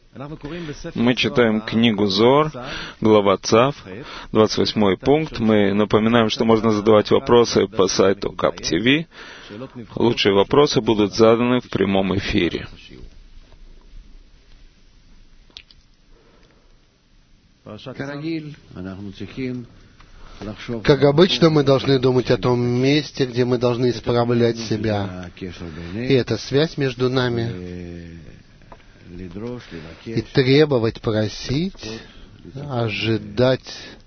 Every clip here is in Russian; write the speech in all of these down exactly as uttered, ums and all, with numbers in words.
Мы читаем книгу Зоар, глава Цав, двадцать восьмой пункт. Мы напоминаем, что можно задавать вопросы по сайту кап ти ви. Лучшие вопросы будут заданы в прямом эфире. Как обычно, мы должны думать о том месте, где мы должны исправлять себя. И это связь между нами. И требовать, просить, ожидать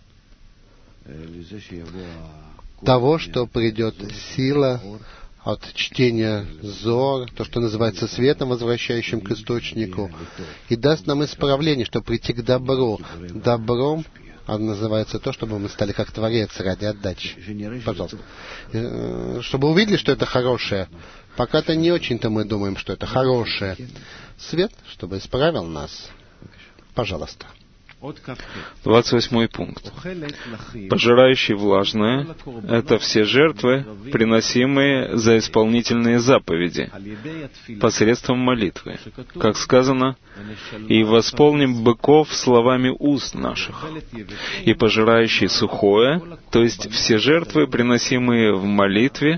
того, что придет сила от чтения Зоар, то, что называется светом, возвращающим к источнику, и даст нам исправление, чтобы прийти к добру. Добром а называется то, чтобы мы стали как Творец ради отдачи. Пожалуйста. Чтобы увидели, что это хорошее. Пока-то не очень-то мы думаем, что это хорошее. Свет, чтобы исправил нас. Пожалуйста. двадцать восьмой пункт. Пожирающий влажное — это все жертвы, приносимые за исполнительные заповеди, посредством молитвы. Как сказано, «И восполним быков словами уст наших». И пожирающий сухое, то есть все жертвы, приносимые в молитве,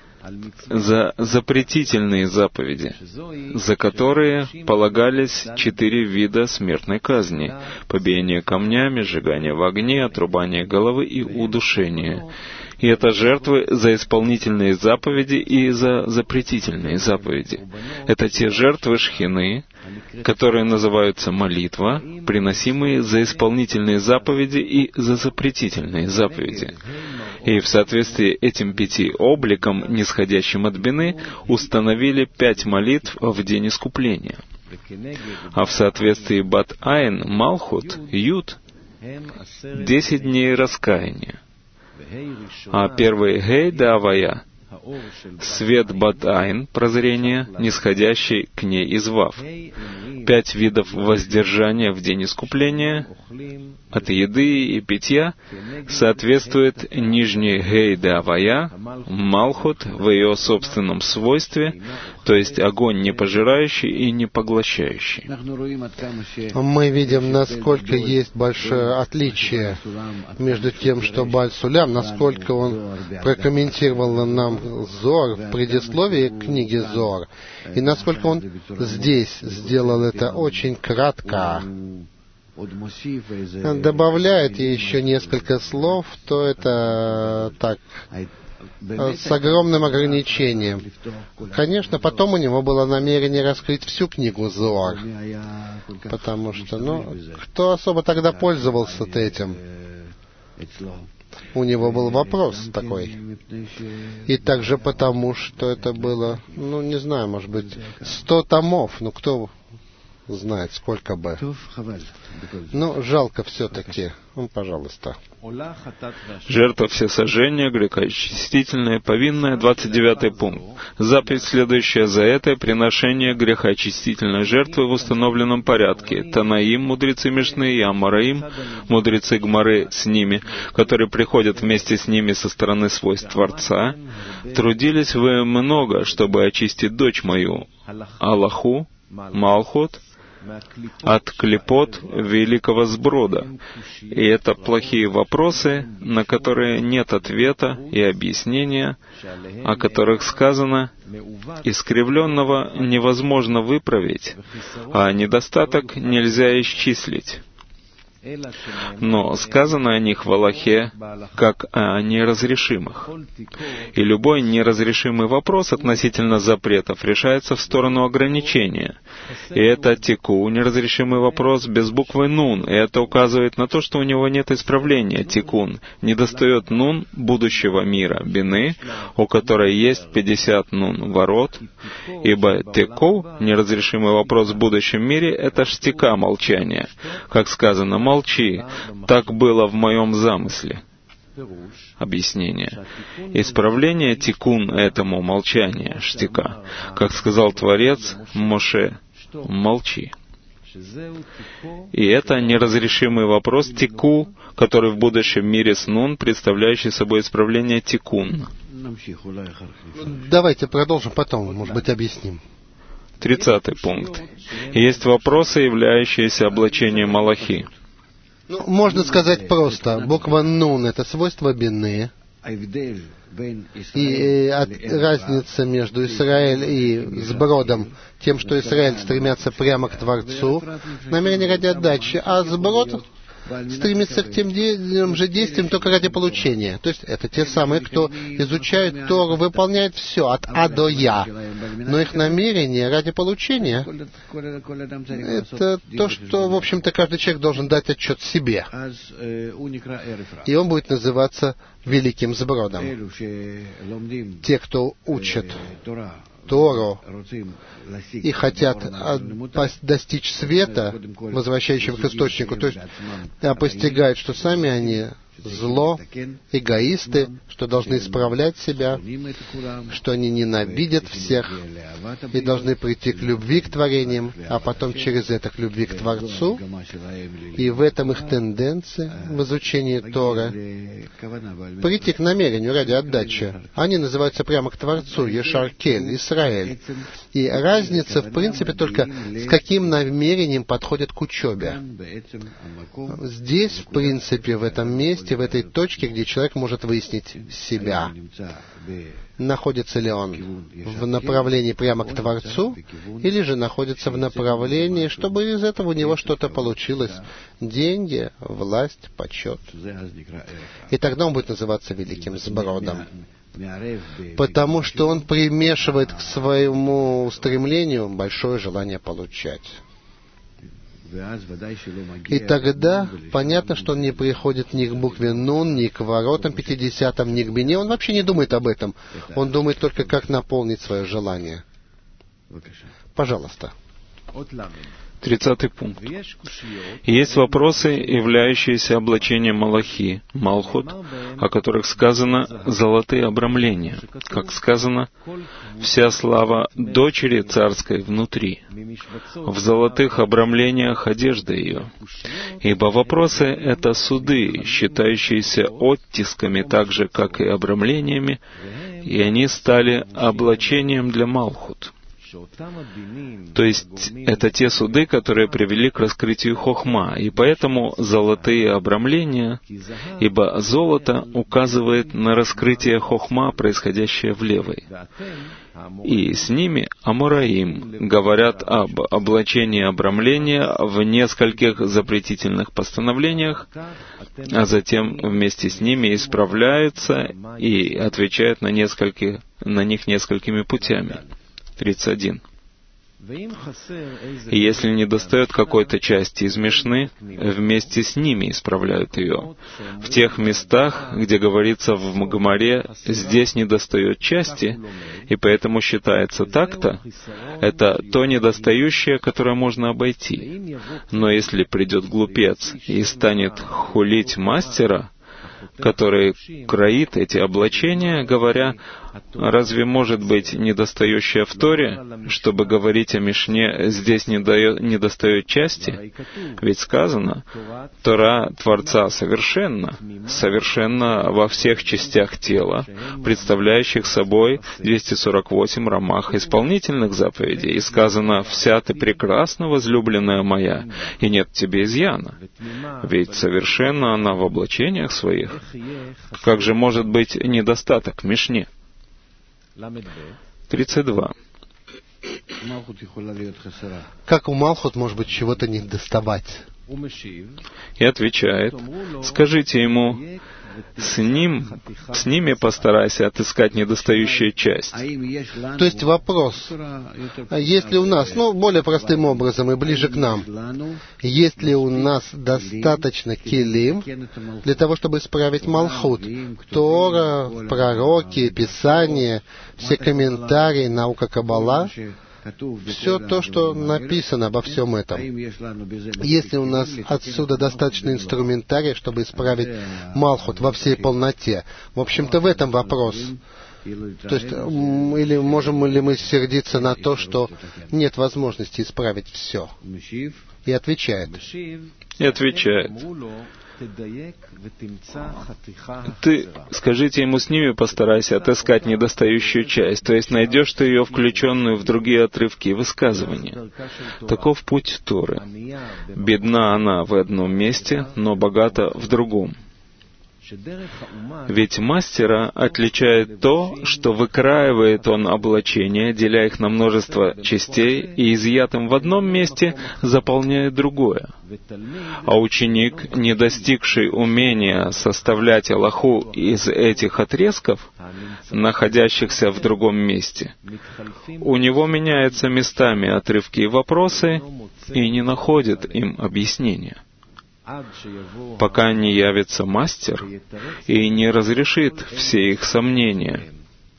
за запретительные заповеди, за которые полагались четыре вида смертной казни: побиение камнями, сжигание в огне, отрубание головы и удушение. И это жертвы за исполнительные заповеди и за запретительные заповеди. Это те жертвы шхины, которые называются молитва, приносимые за исполнительные заповеди и за запретительные заповеди. И в соответствии этим пяти обликам, нисходящим от бины, установили пять молитв в день искупления. А в соответствии Бат-Айн, Малхут, Юд, десять дней раскаяния. А первый Гей да Авая, свет Бат-Айн, прозрение, нисходящий к ней из Вав. Пять видов воздержания в день искупления от еды и питья соответствует нижней Гей да Авая, Малхут в ее собственном свойстве, то есть огонь не пожирающий и не поглощающий. Мы видим, насколько есть большое отличие между тем, что Бааль Сулям, насколько он прокомментировал нам Зоар в предисловии книги Зоар, и насколько он здесь сделал это очень кратко. Добавляет еще несколько слов, то это так, с огромным ограничением. Конечно, потом у него было намерение раскрыть всю книгу Зоар, потому что, ну, кто особо тогда пользовался этим? У него был вопрос такой. И также потому, что это было, ну, не знаю, может быть, сто томов, ну, кто знает, сколько бы. Ну, жалко все-таки. Ну, пожалуйста. Жертва всесожжения, грехоочистительная, повинная, двадцать девятый пункт. Заповедь, следующая за этой, приношение грехоочистительной жертвы в установленном порядке. Танаим, мудрецы Мишны, и Амараим, мудрецы Гмары с ними, которые приходят вместе с ними со стороны свойств Творца, трудились вы много, чтобы очистить дочь мою, Аллаху, Малхут, от клепот великого сброда. И это плохие вопросы, на которые нет ответа и объяснения, о которых сказано: искривленного невозможно выправить, а недостаток нельзя исчислить. Но сказано о них в Аллахе как о неразрешимых. И любой неразрешимый вопрос относительно запретов решается в сторону ограничения. И это тику, неразрешимый вопрос без буквы нун, и это указывает на то, что у него нет исправления, тикун. Недостает нун будущего мира, бины, у которой есть пятьдесят нун ворот, ибо тику, неразрешимый вопрос в будущем мире, это штика молчания. Как сказано, молчи, так было в моем замысле. Объяснение. Исправление тикун этому молчанию, штика. Как сказал Творец Моше, молчи. И это неразрешимый вопрос тику, который в будущем мире с нун, представляющий собой исправление тикун. Давайте продолжим, потом, может быть, объясним. Тридцатый пункт. Есть вопросы, являющиеся облачением Малахи. Ну, можно сказать просто. Буква «нун» — это свойство бины. И от, разница между Израиль и Сбродом, тем, что Израиль стремятся прямо к Творцу, намерение ради отдачи, а Сброд стремится к тем же действиям только ради получения. То есть это те самые, кто изучает Тору, выполняет все от А до Я. Но их намерение ради получения — это то, что, в общем-то, каждый человек должен дать отчет себе. И он будет называться великим Сбродом. Те, кто учат Тору и хотят достичь света, возвращающего к источнику, то есть постигают, что сами они зло, эгоисты, что должны исправлять себя, что они ненавидят всех и должны прийти к любви к творениям, а потом через это к любви к Творцу. И в этом их тенденция в изучении Торы прийти к намерению ради отдачи. Они называются прямо к Творцу, Ешаркель, Исраэль. И разница, в принципе, только с каким намерением подходят к учебе. Здесь, в принципе, в этом месте, в этой точке, где человек может выяснить себя, находится ли он в направлении прямо к Творцу, или же находится в направлении, чтобы из этого у него что-то получилось. Деньги, власть, почет. И тогда он будет называться великим Сбродом. Потому что он примешивает к своему стремлению большое желание получать. И тогда понятно, что он не приходит ни к букве «нун», ни к воротам пятидесятым, ни к бине. Он вообще не думает об этом. Он думает только, как наполнить свое желание. Пожалуйста. Тридцатый пункт. Есть вопросы, являющиеся облачением Малахи, Малхут, о которых сказано «золотые обрамления». Как сказано, «вся слава дочери царской внутри, в золотых обрамлениях одежда ее». Ибо вопросы — это суды, считающиеся оттисками так же, как и обрамлениями, и они стали облачением для Малхут. То есть это те суды, которые привели к раскрытию хохма, и поэтому золотые обрамления, ибо золото указывает на раскрытие хохма, происходящее в левой. И с ними Амораим говорят об облачении обрамления в нескольких запретительных постановлениях, а затем вместе с ними исправляются и отвечают на, нескольких, на них несколькими путями. тридцать один. И если недостает какой-то части из Мишны, вместе с ними исправляют ее. В тех местах, где говорится в Гемаре, здесь недостает части, и поэтому считается так-то, это то недостающее, которое можно обойти. Но если придет глупец и станет хулить мастера, который кроит эти облачения, говоря, разве может быть недостающее в Торе, чтобы говорить о Мишне, здесь не дает, недостает части? Ведь сказано, Тора Творца совершенна, совершенна во всех частях тела, представляющих собой двести сорок восемь рамах исполнительных заповедей. И сказано, «Вся ты прекрасна, возлюбленная моя, и нет в тебе изъяна». Ведь совершенна она в облачениях своих. Как же может быть недостаток в Мишне? тридцать два. Как у Малхут может быть чего-то не доставать? И отвечает, скажите ему, с ним, с ними постарайся отыскать недостающую часть. То есть вопрос, есть ли у нас, ну, более простым образом и ближе к нам, есть ли у нас достаточно келим для того, чтобы исправить Малхут? Тора, пророки, Писание, все комментарии, наука Каббала, все то, что написано обо всем этом. Если у нас отсюда достаточно инструментария, чтобы исправить Малхут во всей полноте, в общем-то, в этом вопрос. То есть, или можем ли мы сердиться на то, что нет возможности исправить все? И отвечает. И отвечает. Ты, скажите ему, с ними постарайся отыскать недостающую часть, то есть найдешь ты ее включенную в другие отрывки и высказывания. Таков путь Торы. Бедна она в одном месте, но богата в другом. Ведь мастера отличает то, что выкраивает он облачения, деля их на множество частей, и изъятым в одном месте заполняет другое. А ученик, не достигший умения составлять алаху из этих отрезков, находящихся в другом месте, у него меняются местами отрывки и вопросы, и не находит им объяснения, пока не явится мастер и не разрешит все их сомнения.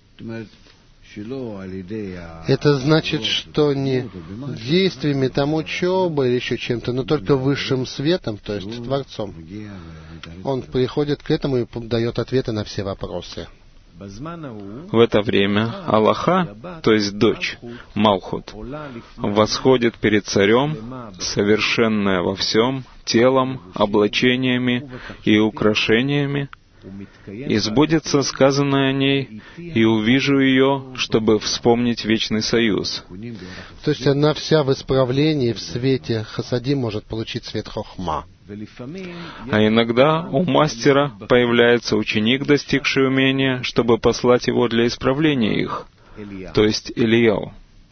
Это значит, что не действиями там учебы или еще чем-то, но только высшим светом, то есть Творцом. Он приходит к этому и дает ответы на все вопросы. В это время Аллаха, то есть дочь, Малхут, восходит перед царем, совершенная во всем, телом, облачениями и украшениями, и сбудется сказанное о ней, и увижу ее, чтобы вспомнить вечный союз. То есть она вся в исправлении, в свете Хасадим может получить свет Хохма. А иногда у мастера появляется ученик, достигший умения, чтобы послать его для исправления их, то есть Ильяу.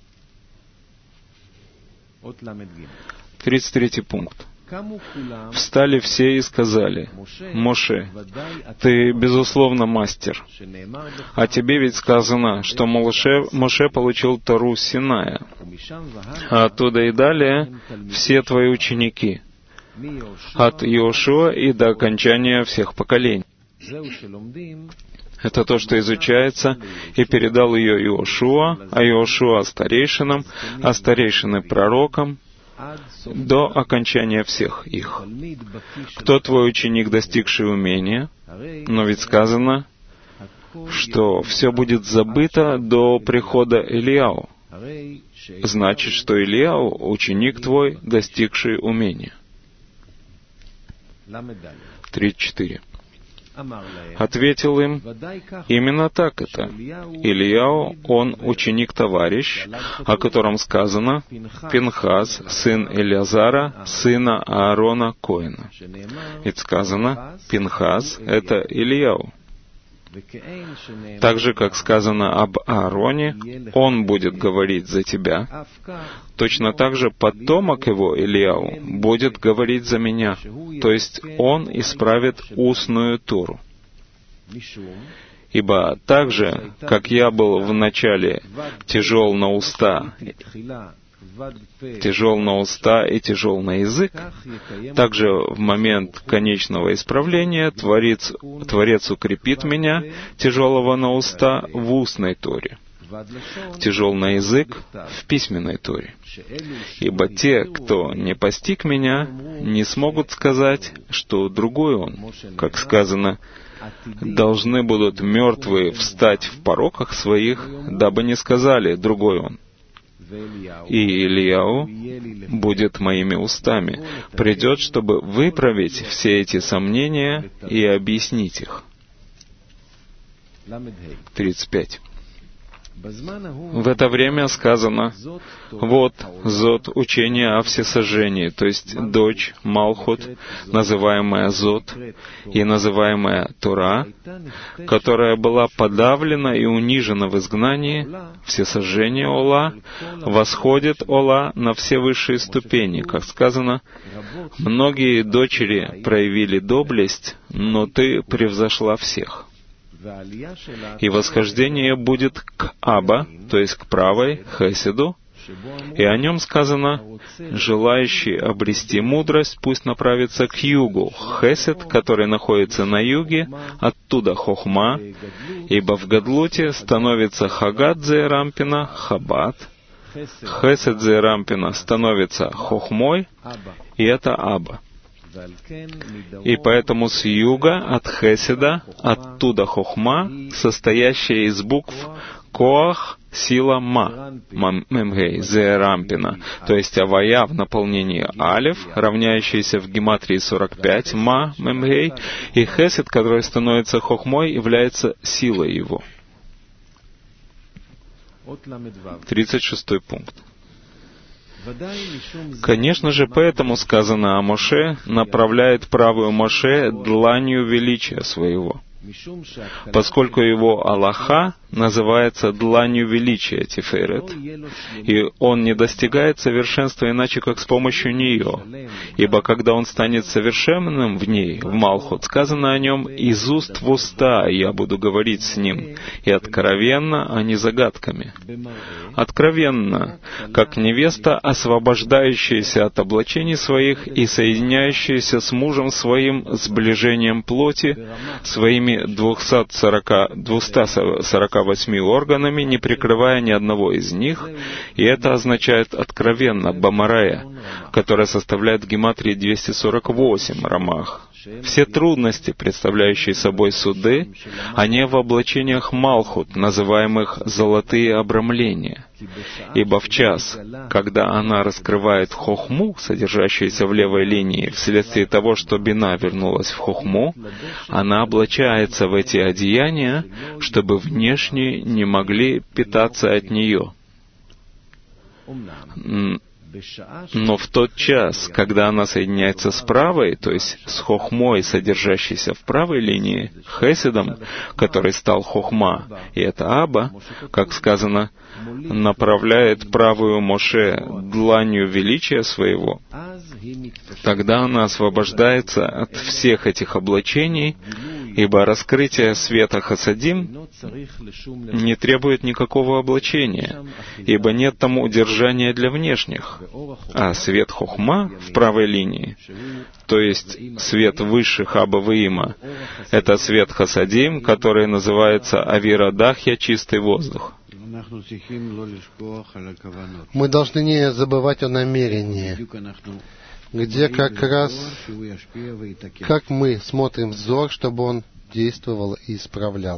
тридцать третий пункт. Встали все и сказали: «Моше, ты, безусловно, мастер. А тебе ведь сказано, что Моше, Моше получил Тору с Синая, а оттуда и далее все твои ученики, от Иошуа и до окончания всех поколений». Это то, что изучается, и передал ее Иошуа, а Иошуа старейшинам, а старейшины пророкам, до окончания всех их. Кто твой ученик, достигший умения? Но ведь сказано, что все будет забыто до прихода Ильяу. Значит, что Ильяу — ученик твой, достигший умения. тридцать четыре. Ответил им: именно так это. Ильяу, он ученик-товарищ, о котором сказано: Пинхас, сын Элиазара, сына Аарона Коэна. Ведь сказано, Пинхас — это Ильяу. Так же, как сказано об Аароне, он будет говорить за тебя, точно так же потомок его, Ильяу, будет говорить за меня, то есть он исправит устную Тору. Ибо так же, как я был вначале тяжел на уста, тяжел на уста и тяжел на язык, также в момент конечного исправления Творец, Творец укрепит меня, тяжелого на уста, в устной Торе, тяжел на язык, в письменной Торе. Ибо те, кто не постиг меня, не смогут сказать, что другой он, как сказано, должны будут мертвые встать в пороках своих, дабы не сказали другой он. И Ильяу будет моими устами, придет, чтобы выправить все эти сомнения и объяснить их. тридцать пять. В это время сказано: вот Зод — учение о всесожжении, то есть дочь Малхут, называемая Зод и называемая Тора, которая была подавлена и унижена в изгнании, всесожжение Ола, восходит Ола на все высшие ступени, как сказано: многие дочери проявили доблесть, но ты превзошла всех. И восхождение будет к Аба, то есть к правой, Хеседу, и о нем сказано: желающий обрести мудрость, пусть направится к югу. Хесед, который находится на юге, оттуда Хохма, ибо в Гадлуте становится Хагат Зерампина, Хабат, Хесед Зерампина становится Хохмой, и это Аба. И поэтому с юга, от Хеседа, оттуда Хохма, состоящая из букв Коах, сила ма, мемгей, зерампина, то есть авая в наполнении алев, равняющаяся в гематрии сорок пять, ма, мемгей, и хесед, который становится хохмой, является силой его. тридцать шестой пункт. Конечно же, поэтому сказано о Моше, направляет правую Моше дланью величия своего, поскольку его Аллаха называется дланью величия Тиферет, и он не достигает совершенства иначе, как с помощью нее. Ибо когда он станет совершенным в ней, в Малхут, сказано о нем «из уст в уста я буду говорить с ним», и откровенно, а не загадками. Откровенно, как невеста, освобождающаяся от облачений своих и соединяющаяся с мужем своим сближением плоти, своими двумястами сорока восьми органами, не прикрывая ни одного из них, и это означает откровенно Бамарея, которая составляет в гематрии двести сорок восемь рамах. Все трудности, представляющие собой суды, они в облачениях Малхут, называемых «золотые обрамления». Ибо в час, когда она раскрывает хохму, содержащуюся в левой линии, вследствие того, что бина вернулась в хохму, она облачается в эти одеяния, чтобы внешние не могли питаться от нее. Но в тот час, когда она соединяется с правой, то есть с хохмой, содержащейся в правой линии, хеседом, который стал хохма, и это Аба, как сказано, направляет правую Моше дланью величия своего, тогда она освобождается от всех этих облачений, ибо раскрытие света Хасадим не требует никакого облачения, ибо нет там удержания для внешних. А свет Хохма в правой линии, то есть свет высших Аба Ваима, это свет Хасадим, который называется Авира Дахья, чистый воздух. Мы должны не забывать о намерении, где как раз, как мы смотрим взор, чтобы он действовал и исправлял.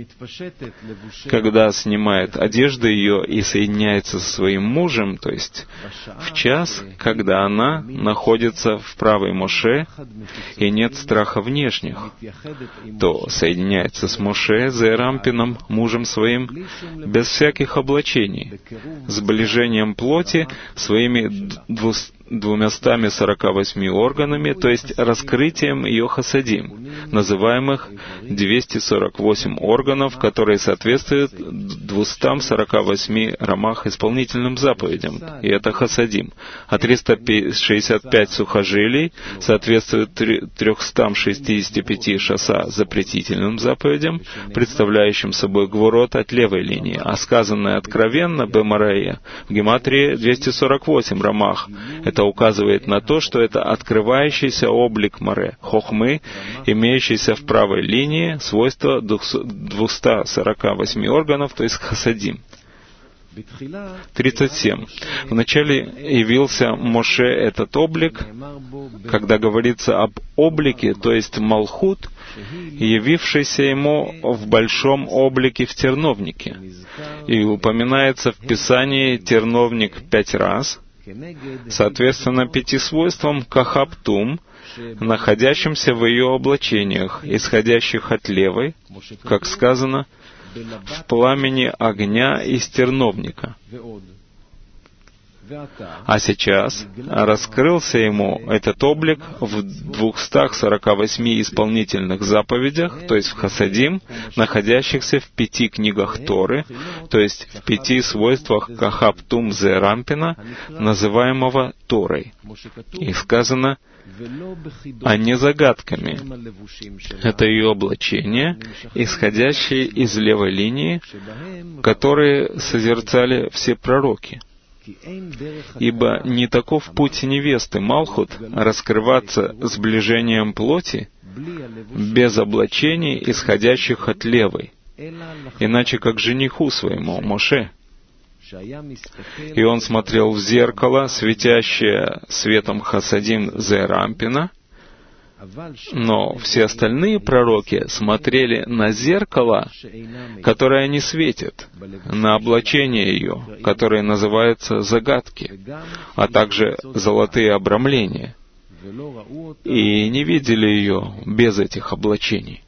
Когда снимает одежду ее и соединяется со своим мужем, то есть в час, когда она находится в правой Моше и нет страха внешних, то соединяется с Моше, Зерампином, мужем своим, без всяких облачений, сближением плоти своими двумястами сорока восьми органами, то есть раскрытием ее хасадим, называемых двести сорок восемь органов, которые соответствуют двумстам сорока восьми рамах исполнительным заповедям, и это хасадим. А триста шестьдесят пять сухожилий соответствуют трёхстам шестидесяти пяти шаса запретительным заповедям, представляющим собой гвурот от левой линии, а сказанное откровенно Бемарея в гематрии двести сорок восемь рамах. Это указывает на то, что это открывающийся облик Море, хохмы, имеющийся в правой линии, свойства двухсот сорока восьми органов, то есть хасадим. тридцать семь. Вначале явился Моше этот облик, когда говорится об облике, то есть Малхут, явившийся ему в большом облике в терновнике. И упоминается в Писании терновник пять раз, соответственно пяти свойствам Кахаптум, находящимся в ее облачениях, исходящих от левой, как сказано, в пламени огня из терновника. А сейчас раскрылся ему этот облик в двухстах сорока восьми исполнительных заповедях, то есть в Хасадим, находящихся в пяти книгах Торы, то есть в пяти свойствах Кахаптум Зерампина, называемого Торой. И сказано, а не загадками. Это ее облачение, исходящее из левой линии, которые созерцали все пророки. Ибо не таков путь невесты Малхут раскрываться сближением плоти без облачений, исходящих от левой, иначе как жениху своему, Моше. И он смотрел в зеркало, светящее светом Хасадим Зерампина, Но все остальные пророки смотрели на зеркало, которое не светит, на облачение ее, которое называется загадки, а также золотые обрамления, и не видели ее без этих облачений.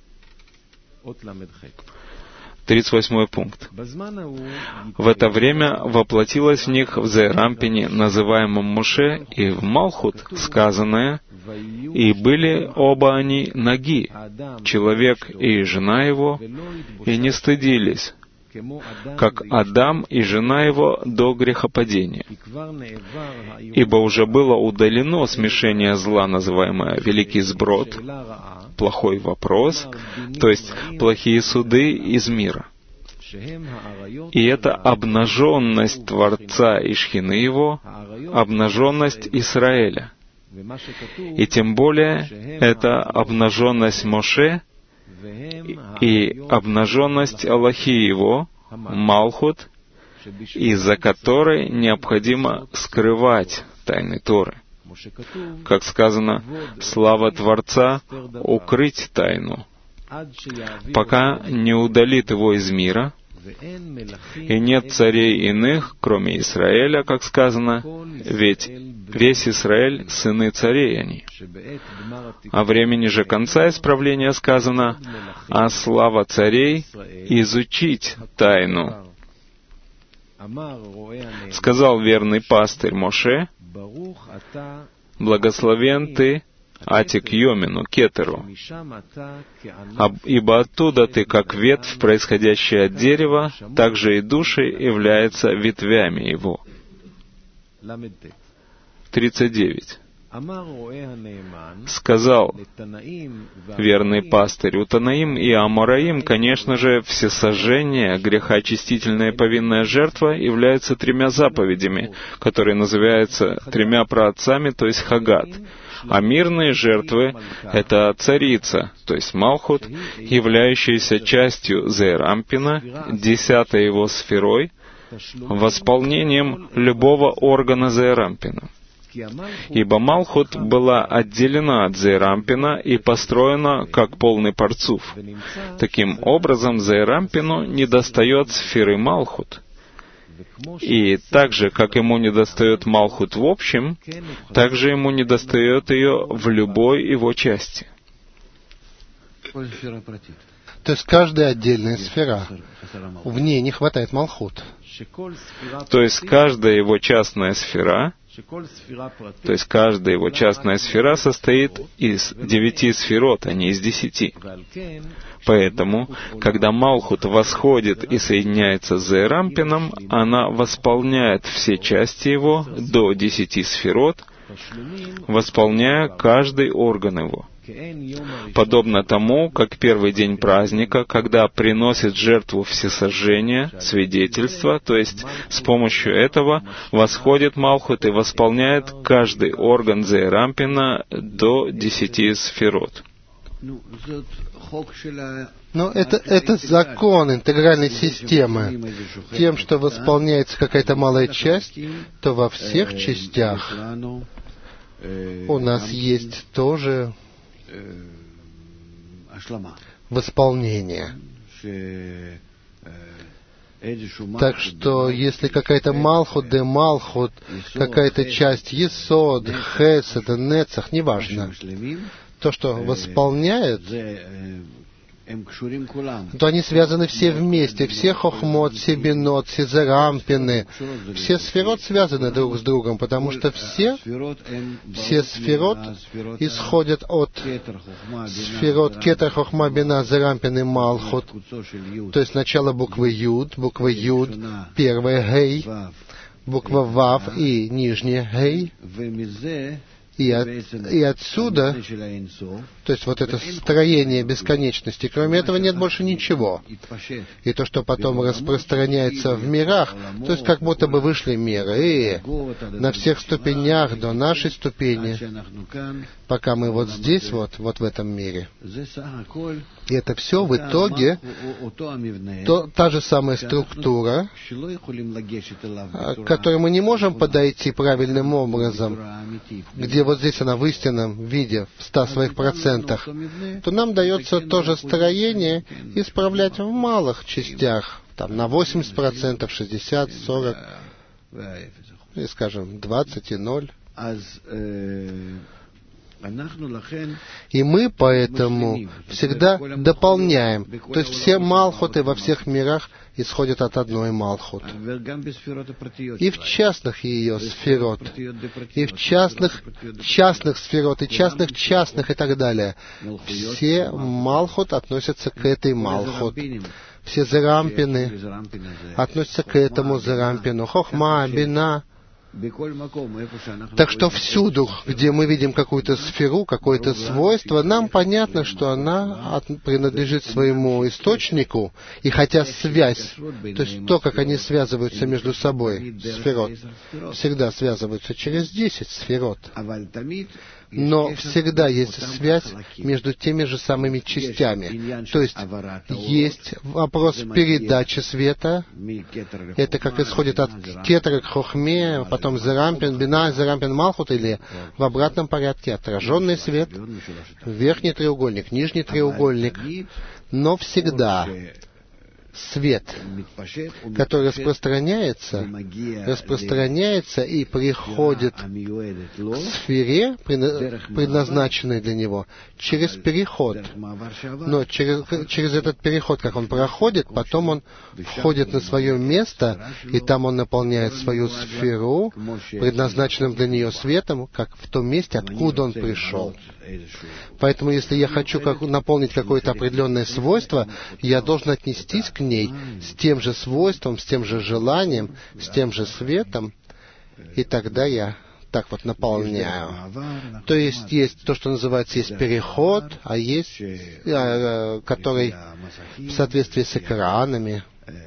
тридцать восьмой пункт. В это время воплотилось в них в Зеэрампине, называемом Моше, и в Малхут сказанное, и были оба они наги, человек и жена его, и не стыдились, как Адам и жена его до грехопадения. Ибо уже было удалено смешение зла, называемое великий сброд, плохой вопрос, то есть плохие суды из мира. И это обнаженность Творца и Шхины его, обнаженность Израиля. И тем более это обнаженность Моше и обнаженность Аллахи его, Малхут, из-за которой необходимо скрывать тайны Торы. Как сказано, слава Творца — укрыть тайну, пока не удалит его из мира, и нет царей иных, кроме Израиля, как сказано, ведь весь Израиль — сыны царей они. О времени же конца исправления сказано, а слава царей — изучить тайну. Сказал верный пастырь Моше, благословен ты, Атик Йомину, Кетеру, ибо оттуда ты, как ветвь, происходящая от дерева, так же и души являются ветвями его. тридцать девять. Сказал верный пастырь, у Танаим и Амораим, конечно же, всесожжение, грехоочистительная повинная жертва являются тремя заповедями, которые называются тремя праотцами, то есть Хагат. А мирные жертвы — это царица, то есть Малхут, являющаяся частью Зеэрампина, десятой его сферой, восполнением любого органа Зеэрампина. Ибо Малхут была отделена от Зеэрампина и построена как полный парцуф. Таким образом, Зеэрампину недостает сферы Малхут. И так же, как ему недостает Малхут в общем, так же ему недостает ее в любой его части. То есть каждая отдельная сфера, в ней не хватает Малхут. То есть каждая его частная сфера, то есть каждая его частная сфера состоит из девяти сферот, а не из десяти. Поэтому, когда Малхут восходит и соединяется с Зеэрампином, она восполняет все части его до десяти сферот, восполняя каждый орган его. Подобно тому, как первый день праздника, когда приносит жертву всесожжения, свидетельство, то есть с помощью этого восходит Малхут и восполняет каждый орган Зеэрампина до десяти сферот. Но это, это закон интегральной системы. Тем, что восполняется какая-то малая часть, то во всех частях у нас есть тоже восполнение. Так что, если какая-то Малхут, де Малхут, какая-то часть Есод, Хесед, Нецах, неважно, то, что восполняет, то они связаны все вместе, все Хохмот, все Бинот, все Зеэрампины, все сферот связаны друг с другом, потому что все, все сферот исходят от сферот Кетер, Хохма, Бина, Зеэрампин и Малхут, то есть начало буквы Юд, буква Юд, первая Гей, буква Вав и нижняя Гей, И, от, и отсюда, то есть вот это строение бесконечности, кроме этого нет больше ничего. И то, что потом распространяется в мирах, то есть как будто бы вышли миры, и на всех ступенях до нашей ступени, пока мы вот здесь, вот, вот в этом мире. И это все в итоге то, та же самая структура, к которой мы не можем подойти правильным образом, где вот здесь она в истинном виде, в ста своих процентах, то нам дается то же строение исправлять в малых частях, там, на восемьдесят процентов, шестьдесят, сорок, и, скажем, двадцать и ноль. И мы поэтому всегда дополняем. То есть все малхуты во всех мирах исходят от одной малхут. И в частных ее сферот, и в частных частных сферот, и частных частных и так далее. Все малхут относятся к этой малхут. Все зерампины относятся к этому зерампину. Хохма, бина. Так что всюду, где мы видим какую-то сферу, какое-то свойство, нам понятно, что она от, принадлежит своему источнику, и хотя связь, то есть то, как они связываются между собой, сферот, всегда связываются через десять сферот, но всегда есть связь между теми же самыми частями. То есть есть вопрос передачи света, это как исходит от кетера к хохме, потом зерампин, бина, зерампин, малхут, или в обратном порядке отраженный свет, верхний треугольник, нижний треугольник, но всегда свет, который распространяется, распространяется и приходит к сфере, предназначенной для него, через переход. Но через, через этот переход, как он проходит, потом он входит на свое место, и там он наполняет свою сферу, предназначенным для нее светом, как в том месте, откуда он пришел. Поэтому, если я хочу как, наполнить какое-то определенное свойство, я должен отнестись к ней с тем же свойством, с тем же желанием, с тем же светом, и тогда я так вот наполняю. То есть есть то, что называется, есть переход, а есть, э, который в соответствии с экранами,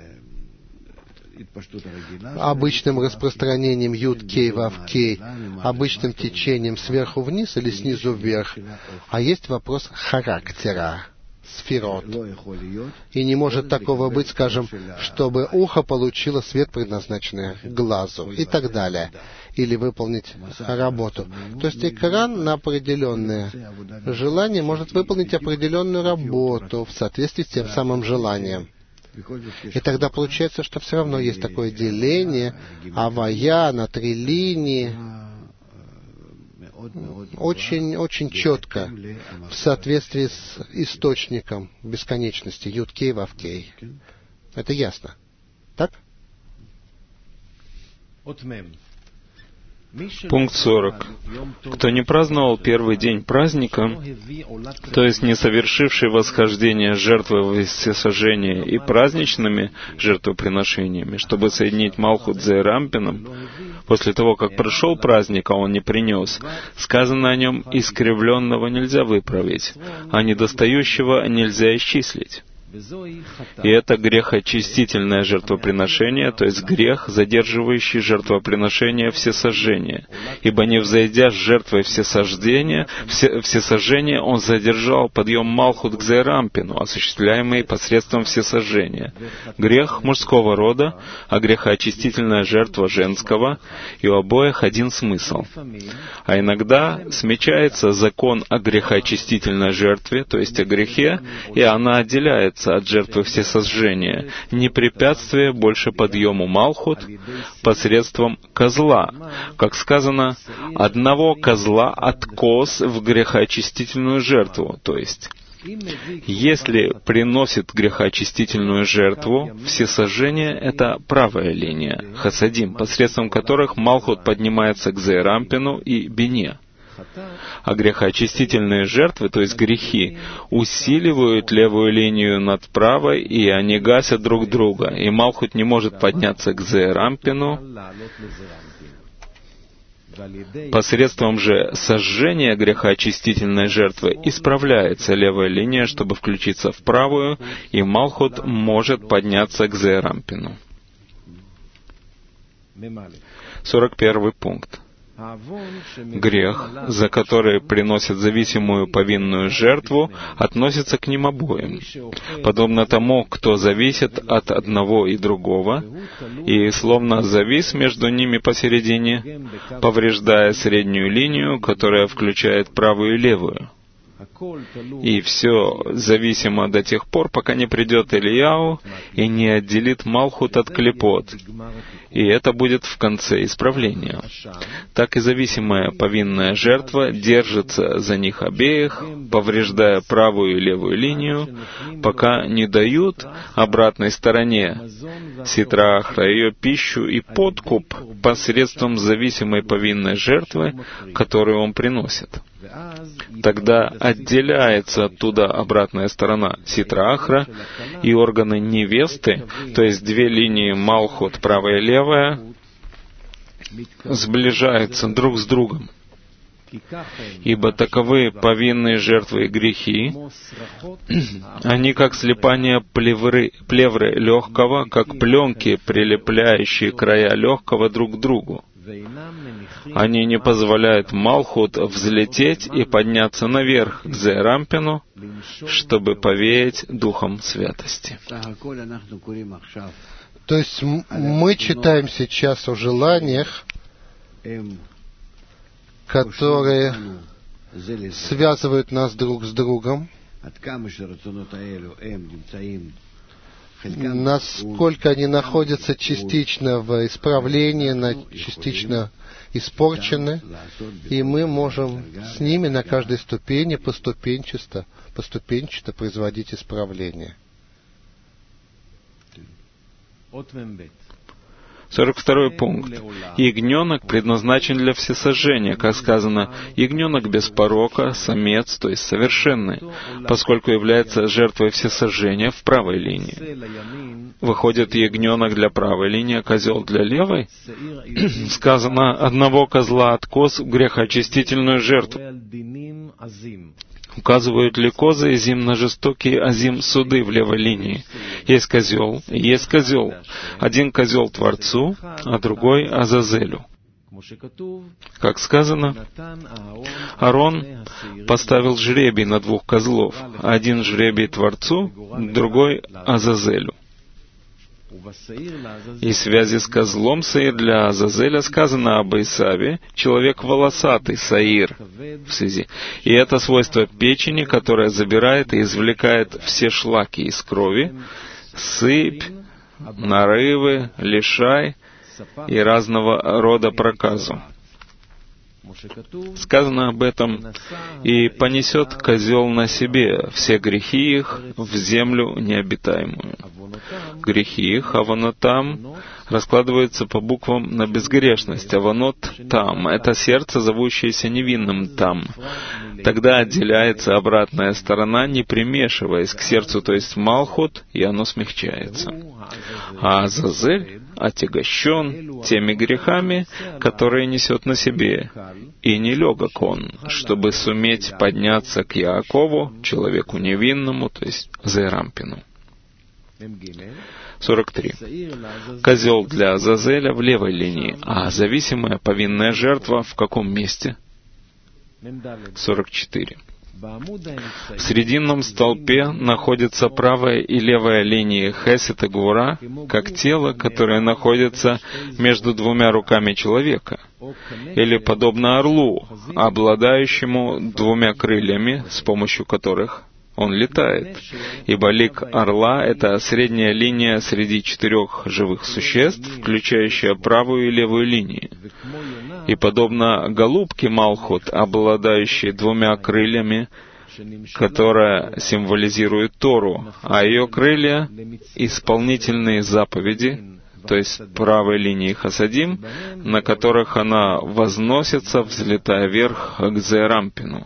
обычным распространением юд-кей, вав-кей, обычным течением сверху вниз или снизу вверх. А есть вопрос характера, сферот. И не может такого быть, скажем, чтобы ухо получило свет, предназначенный глазу, и так далее. Или выполнить работу. То есть экран на определенное желание может выполнить определенную работу в соответствии с тем самым желанием. И тогда получается, что все равно есть такое деление, авая на три линии, очень, очень четко, в соответствии с источником бесконечности, юд-кей, вав-кей. Это ясно. Так? Пункт сорок. Кто не праздновал первый день праздника, то есть не совершивший восхождение жертвы во всесожжение и праздничными жертвоприношениями, чтобы соединить Малхут с Зерампином, после того, как прошел праздник, а он не принес, сказано о нем, искривленного нельзя выправить, а недостающего нельзя исчислить. И это грехоочистительное жертвоприношение, то есть грех, задерживающий жертвоприношение всесожжения. Ибо не взойдя с жертвой всесождения, все, всесожжения, он задержал подъем Малхут к Зерампину, осуществляемый посредством всесожжения. Грех мужского рода, а грехоочистительная жертва женского, и у обоих один смысл. А иногда смечается закон о грехоочистительной жертве, то есть о грехе, и она отделяется от жертвы всесожжения, не препятствие больше подъему Малхут посредством козла. Как сказано, одного козла от коз в грехоочистительную жертву, то есть если приносит грехоочистительную жертву, всесожжение — это правая линия, хасадим, посредством которых Малхут поднимается к Зерампину и Бине. А грехоочистительные жертвы, то есть грехи, усиливают левую линию над правой, и они гасят друг друга, и Малхут не может подняться к Зерампину. Посредством же сожжения грехоочистительной жертвы исправляется левая линия, чтобы включиться в правую, и Малхут может подняться к Зерампину. сорок первый пункт. Грех, за который приносят зависимую повинную жертву, относится к ним обоим, подобно тому, кто зависит от одного и другого, и словно завис между ними посередине, повреждая среднюю линию, которая включает правую и левую. И все зависимо до тех пор, пока не придет Элияу и не отделит Малхут от Клипот. И это будет в конце исправления. Так и зависимая повинная жертва держится за них обеих, повреждая правую и левую линию, пока не дают обратной стороне Ситра Ахра ее пищу и подкуп посредством зависимой повинной жертвы, которую он приносит. Тогда отделяется оттуда обратная сторона Ситра Ахра, и органы невесты, то есть две линии Малхут, правая и левая, сближаются друг с другом. Ибо таковы повинные жертвы и грехи, они как слипание плевры, плевры легкого, как пленки, прилепляющие края легкого друг к другу. Они не позволяют Малхут взлететь и подняться наверх к Зерампину, чтобы повеять Духом Святости. То есть мы читаем сейчас о желаниях, которые связывают нас друг с другом, насколько они находятся частично в исправлении, частично испорчены, и мы можем с ними на каждой ступени поступенчато, поступенчато производить исправление. сорок второй пункт. Ягненок предназначен для всесожжения, как сказано, ягненок без порока, самец, то есть совершенный, поскольку является жертвой всесожжения в правой линии. Выходит, ягненок для правой линии, а козел для левой? Сказано, одного козла от коз в грехоочистительную жертву. Указывают ли козы Азим на жестокие Азим суды в левой линии? Есть козел, есть козел. Один козел Творцу, а другой Азазелю. Как сказано, Аарон поставил жребий на двух козлов. Один жребий Творцу, другой Азазелю. И в связи с козлом Саир для Азазеля сказано об Исаве, человек волосатый, Саир, в связи. И это свойство печени, которое забирает и извлекает все шлаки из крови, сыпь, нарывы, лишай и разного рода проказу. Сказано об этом, и понесет козел на себе все грехи их в землю необитаемую. Грехи их, аванотам, раскладываются по буквам на безгрешность. Аванот там — это сердце, зовущееся невинным там. Тогда отделяется обратная сторона, не примешиваясь к сердцу, то есть Малхут, и оно смягчается. А Азазель отягощен теми грехами, которые несет на себе, и нелегок он, чтобы суметь подняться к Яакову, человеку невинному, то есть Зерампину. сорок три. Козел для Азазеля в левой линии, а зависимая повинная жертва в каком месте? сорок четыре. В срединном столпе находятся правая и левая линии Хесед и Гвура, как тело, которое находится между двумя руками человека, или подобно орлу, обладающему двумя крыльями, с помощью которых он летает. Ибо лик орла — это средняя линия среди четырех живых существ, включающая правую и левую линии. И подобно голубке Малхут, обладающей двумя крыльями, которая символизирует Тору, а ее крылья — исполнительные заповеди, то есть правой линии Хасадим, на которых она возносится, взлетая вверх к Зерампину.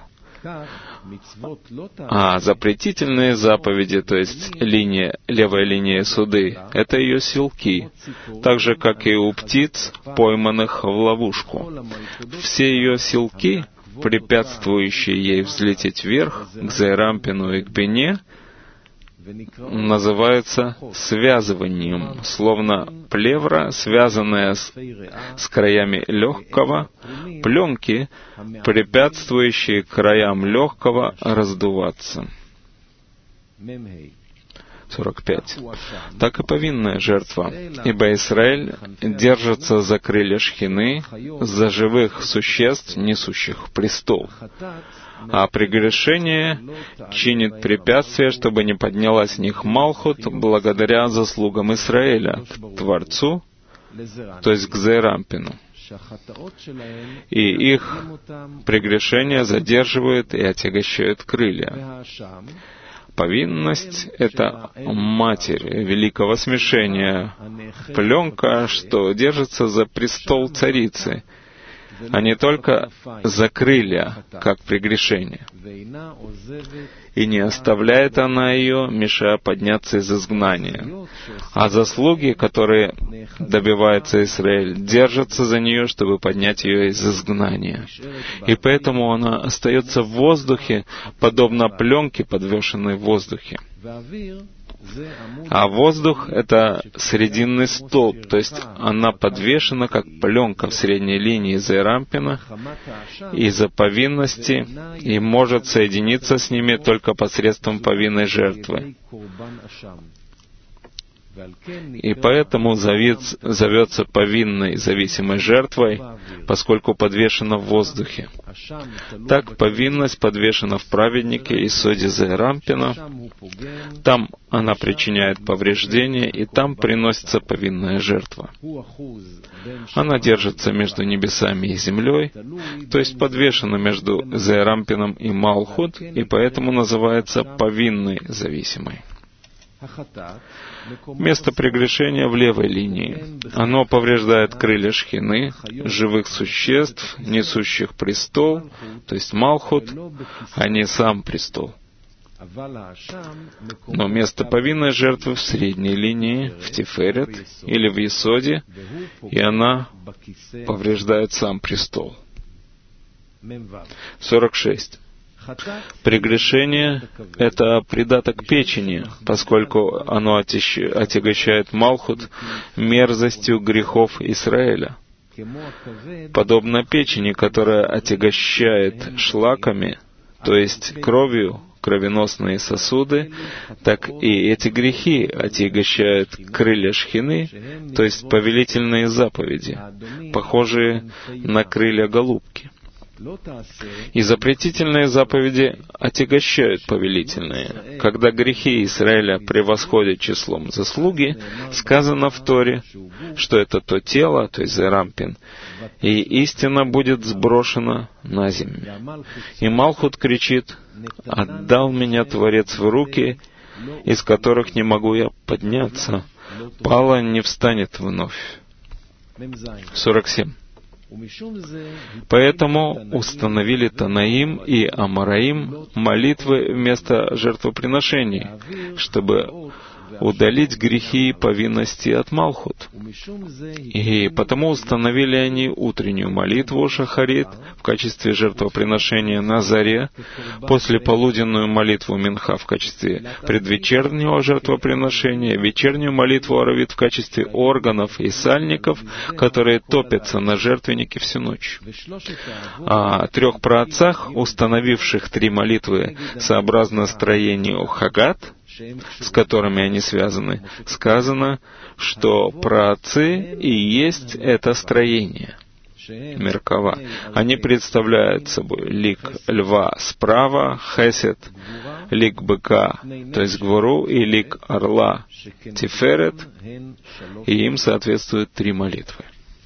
А запретительные заповеди, то есть линия, левая линия суды, это ее силки, так же, как и у птиц, пойманных в ловушку. Все ее силки, препятствующие ей взлететь вверх, к Зерампину и к Бене, называется связыванием, словно плевра, связанная с, с краями легкого, пленки, препятствующие краям легкого раздуваться. сорок пять. Так и повинная жертва, ибо Израиль держится за крылья шхины, за живых существ, несущих престол. А прегрешение чинит препятствие, чтобы не поднялась с них Малхут, благодаря заслугам Израиля к Творцу, то есть к Зерампину. И их прегрешения задерживают и отягощают крылья. Повинность — это матерь великого смешения, пленка, что держится за престол царицы, а не только за крылья, как прегрешение. И не оставляет она ее, мешая подняться из изгнания. А заслуги, которые добивается Израиль, держатся за нее, чтобы поднять ее из изгнания. И поэтому она остается в воздухе, подобно пленке, подвешенной в воздухе. А воздух — это срединный столб, то есть она подвешена как пленка в средней линии Зерампина из-за повинности и может соединиться с ними только посредством повинной жертвы. И поэтому зовется повинной зависимой жертвой, поскольку подвешена в воздухе. Так повинность подвешена в праведнике Исоде Зерампина. Там она причиняет повреждение, и там приносится повинная жертва. Она держится между небесами и землей, то есть подвешена между Зерампином и Малхут, и поэтому называется повинной зависимой. Место прегрешения в левой линии. Оно повреждает крылья шхины, живых существ, несущих престол, то есть Малхут, а не сам престол. Но место повинной жертвы в средней линии, в Тиферет или в Исоде, и она повреждает сам престол. сорок шесть. Прегрешение — это придаток печени, поскольку оно отягощает Малхут мерзостью грехов Израиля. Подобно печени, которая отягощает шлаками, то есть кровью, кровеносные сосуды, так и эти грехи отягощают крылья шхины, то есть повелительные заповеди, похожие на крылья голубки. И запретительные заповеди отягощают повелительные. Когда грехи Израиля превосходят числом заслуги, сказано в Торе, что это то тело, то есть Зерампин, и истина будет сброшена на землю. И Малхут кричит: «Отдал меня Творец в руки, из которых не могу я подняться. Пала не встанет вновь». сорок семь. Поэтому установили Танаим и Амараим молитвы вместо жертвоприношений, чтобы удалить грехи и повинности от Малхут. И потому установили они утреннюю молитву Шахарит в качестве жертвоприношения на заре, после полуденную молитву Минха в качестве предвечернего жертвоприношения, вечернюю молитву Аравит в качестве органов и сальников, которые топятся на жертвеннике всю ночь. О трех праотцах, установивших три молитвы сообразно строению Хагат, с которыми они связаны, сказано, что праотцы и есть это строение, Меркава. Они представляют собой лик льва справа, Хесед, лик быка, то есть Гвору, и лик орла, Тиферет, и им соответствуют три молитвы.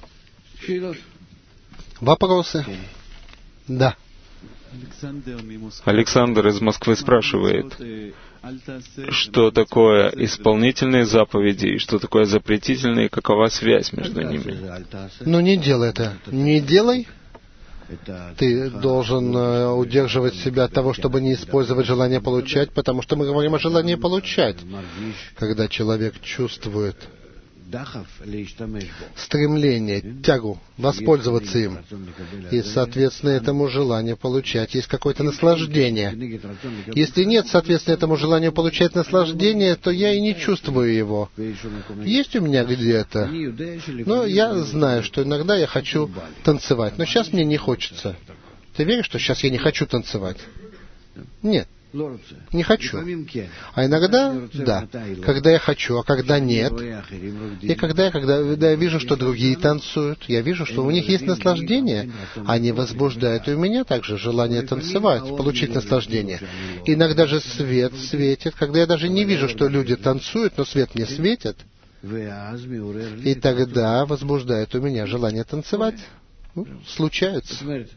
Вопросы? Да. Александр из Москвы спрашивает, что такое исполнительные заповеди и что такое запретительные, и какова связь между ними? Ну, не делай это. Не делай. Ты должен э, удерживать себя от того, чтобы не использовать желание получать, потому что мы говорим о желании получать. Когда человек чувствует стремление, тягу воспользоваться им. И, соответственно, этому желанию получать есть какое-то наслаждение. Если нет, соответственно, этому желанию получать наслаждение, то я и не чувствую его. Есть у меня где-то. Но я знаю, что иногда я хочу танцевать. Но сейчас мне не хочется. Ты веришь, что сейчас я не хочу танцевать? Нет. Не хочу. А иногда, да, когда я хочу, а когда нет. И когда я, когда, когда я вижу, что другие танцуют, я вижу, что у них есть наслаждение, они возбуждают и у меня также желание танцевать, получить наслаждение. Иногда же свет светит, когда я даже не вижу, что люди танцуют, но свет не светит, и тогда возбуждает у меня желание танцевать. Ну, случается.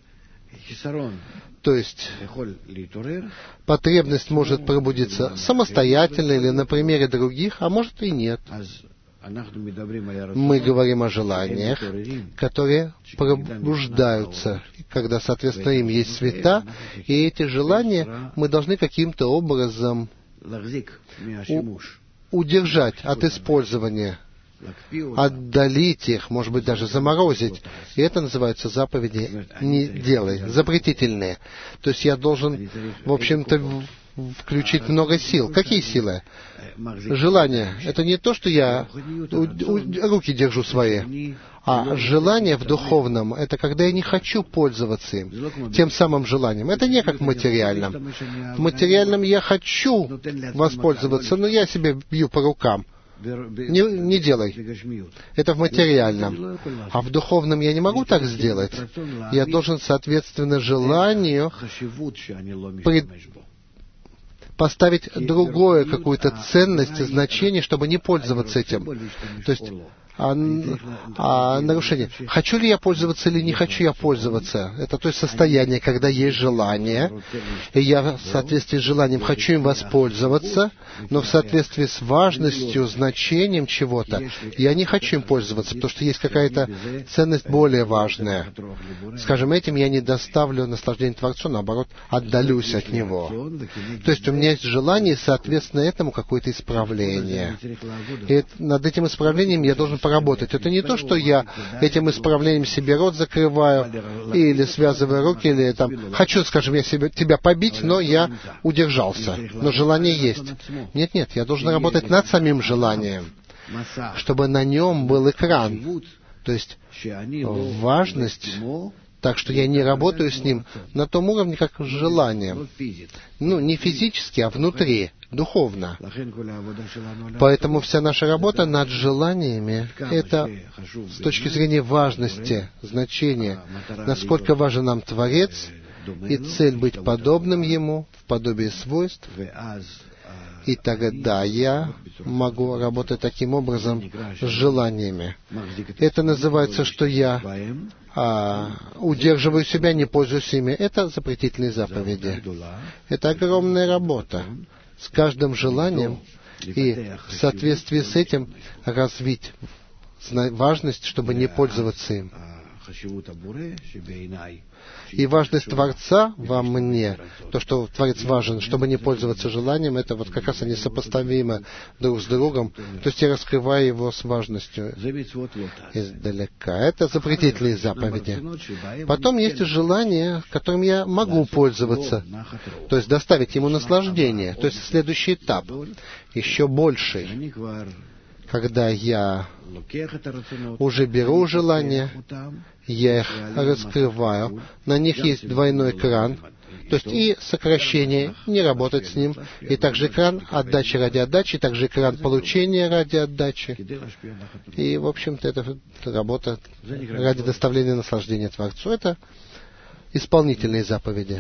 То есть потребность может пробудиться самостоятельно или на примере других, а может и нет. Мы говорим о желаниях, которые пробуждаются, когда, соответственно, им есть света, и эти желания мы должны каким-то образом у- удержать от использования, отдалить их, может быть, даже заморозить. И это называется заповеди «не делай», запретительные. То есть я должен, в общем-то, включить много сил. Какие силы? Желание. Это не то, что я у, у, руки держу свои, а желание в духовном — это когда я не хочу пользоваться им, тем самым желанием. Это не как в материальном. В материальном я хочу воспользоваться, но я себе бью по рукам. Не, не делай. Это в материальном. А в духовном я не могу так сделать. Я должен, соответственно, желанию пред... поставить другое, какую-то ценность, значение, чтобы не пользоваться этим. То есть А, а нарушение. Хочу ли я пользоваться или не хочу я пользоваться? Это то есть состояние, когда есть желание, и я в соответствии с желанием хочу им воспользоваться, но в соответствии с важностью, значением чего-то, я не хочу им пользоваться, потому что есть какая-то ценность более важная. Скажем, этим я не доставлю наслаждение Творцу, наоборот, отдалюсь от него. То есть у меня есть желание, и, соответственно, этому какое-то исправление. И над этим исправлением я должен поработать. Это не то, что я этим исправлением себе рот закрываю, или связываю руки, или там, хочу, скажем, я себе, тебя побить, но я удержался. Но желание есть. Нет-нет, я должен работать над самим желанием, чтобы на нем был экран. То есть важность, так что я не работаю с ним на том уровне, как желанием. Ну, не физически, а внутри, духовно. Поэтому вся наша работа над желаниями — это с точки зрения важности, значения, насколько важен нам Творец, и цель быть подобным Ему в подобии свойств. И тогда я могу работать таким образом с желаниями. Это называется, что я а, удерживаю себя, не пользуюсь ими. Это запретительные заповеди. Это огромная работа. С каждым желанием и в соответствии с этим развить важность, чтобы не пользоваться им. И важность Творца во мне, то, что Творец важен, чтобы не пользоваться желанием, это вот как раз они сопоставимы друг с другом. То есть я раскрываю его с важностью издалека. Это запретительные заповеди. Потом есть желание, которым я могу пользоваться, то есть доставить ему наслаждение. То есть следующий этап, еще больший. Когда я уже беру желания, я их раскрываю, на них есть двойной экран, то есть и сокращение, не работать с ним, и также экран отдачи ради отдачи, и также экран получения ради отдачи. И, в общем-то, это работа ради доставления наслаждения Творцу. Это исполнительные заповеди.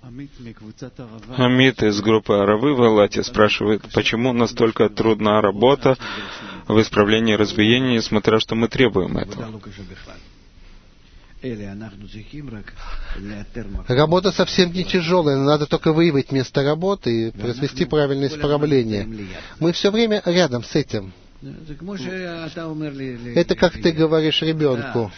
Амит из группы Аравы в Элате спрашивает, почему настолько трудна работа в исправлении разбиения, несмотря что мы требуем этого. Работа совсем не тяжелая, надо только выявить место работы и произвести правильное исправление. Мы все время рядом с этим. Это как ты говоришь ребенку.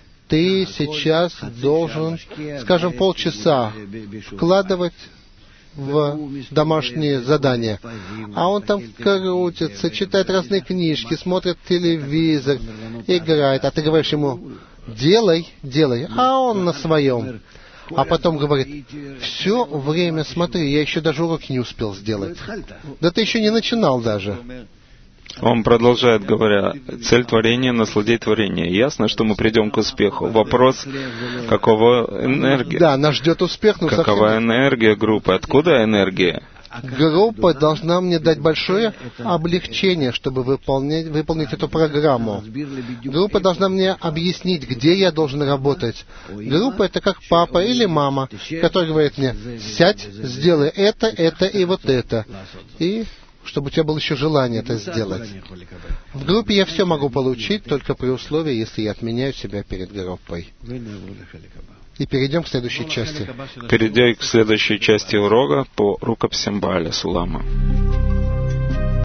Ты сейчас должен, скажем, полчаса вкладывать в домашние задания. А он там крутится, читает разные книжки, смотрит телевизор, играет. А ты говоришь ему: делай, делай. А он на своем. А потом говорит: все время смотри, я еще даже урок не успел сделать. Да ты еще не начинал даже. Он продолжает, говоря: цель творения — насладить творение. Ясно, что мы придем к успеху. Вопрос, какова энергия? Да, нас ждет успех, но какова совсем... энергия группы? Откуда энергия? Группа должна мне дать большое облегчение, чтобы выполнять, выполнить эту программу. Группа должна мне объяснить, где я должен работать. Группа — это как папа или мама, который говорит мне: сядь, сделай это, это и вот это. И чтобы у тебя было еще желание это сделать. В группе я все могу получить, только при условии, если я отменяю себя перед группой. И перейдем к следующей части. Перейдем к следующей части урока по рукописям Бааля Сулама.